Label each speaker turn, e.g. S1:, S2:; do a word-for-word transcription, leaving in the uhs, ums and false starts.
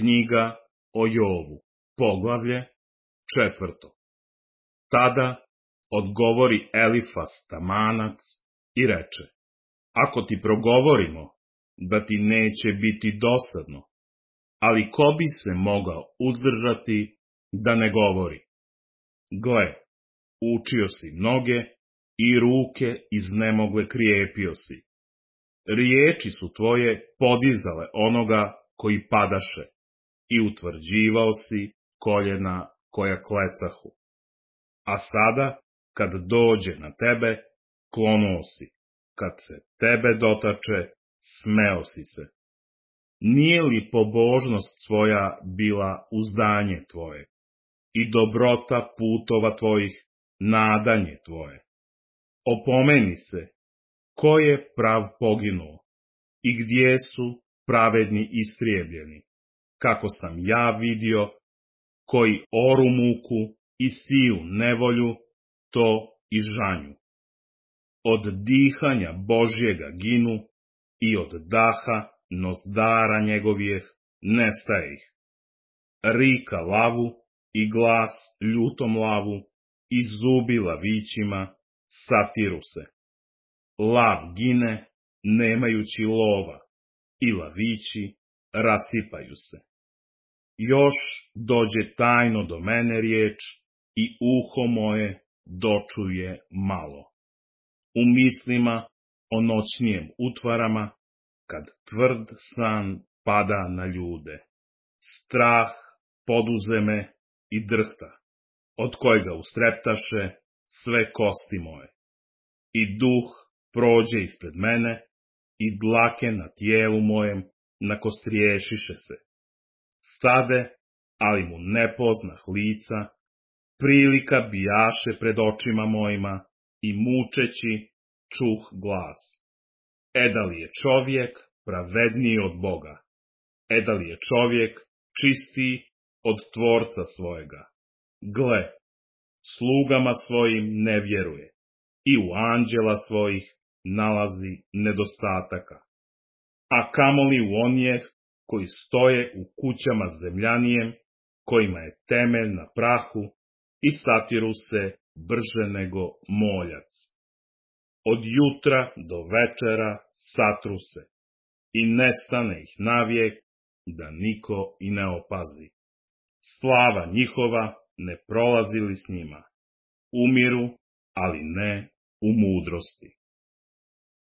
S1: Knjiga o Jovu, poglavlje četvrto. Tada odgovori Elifas Tamanac i reče: Ako ti progovorimo, da ti neće biti dosadno, ali ko bi se mogao uzdržati da ne govori? Gle, učio si noge i ruke iznemogle krijepio si. Riječi su tvoje podizale onoga koji padaše i utvrđivao si koljena koja klecahu. A sada, kad dođe na tebe, klonuo si. Kad se tebe dotače, smeo si se. Nije li pobožnost tvoja bila uzdanje tvoje i dobrota putova tvojih nadanje tvoje? Opomeni se, ko je prav poginuo i gdje su pravedni istrijebljeni, kako sam ja vidio, koji oru muku i siju nevolju, to i žanju. Od dihanja Božjega ginu i od daha nozdara njegovijeh nestaje ih. Rika lavu i glas ljutom lavu i zubi lavićima satiru se. Lav gine nemajući lova i lavići rasipaju se. Još dođe tajno do mene riječ i uho moje dočuje malo. U mislima o noćnijem utvarama, kad tvrd san pada na ljude. Strah poduze me i drhta, od kojega ustreptaše sve kosti moje. I duh prođe ispred mene i dlake na tijelu mojem nakostriješiše se. Stade, ali mu ne poznah lica, prilika bijaše pred očima mojima i mučeći čuh glas. E da li je čovjek pravedniji od Boga? E da li je čovjek čistiji od Tvorca svojega? Gle, slugama svojim ne vjeruje i u anđela svojih nalazi nedostataka. A kamoli u onih koji stoje u kućama zemljanijem, kojima je temelj na prahu i satiru se brže nego moljac. Od jutra do večera satru se i nestane ih navijek, da niko i ne opazi. Slava njihova ne prolazi li s njima. Umiru, ali ne u mudrosti.